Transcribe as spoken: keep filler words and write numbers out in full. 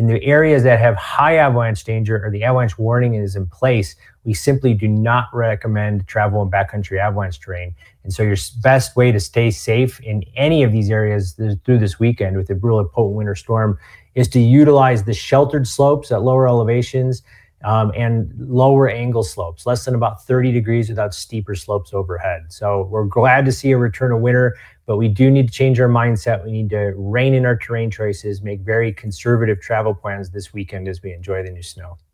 In the areas that have high avalanche danger or the avalanche warning is in place, we simply do not recommend travel in backcountry avalanche terrain. And so your best way to stay safe in any of these areas through this weekend with a really potent winter storm is to utilize the sheltered slopes at lower elevations um, and lower angle slopes, less than about thirty degrees without steeper slopes overhead. So we're glad to see a return of winter, but we do need to change our mindset. We need to rein in our terrain choices, make very conservative travel plans this weekend as we enjoy the new snow.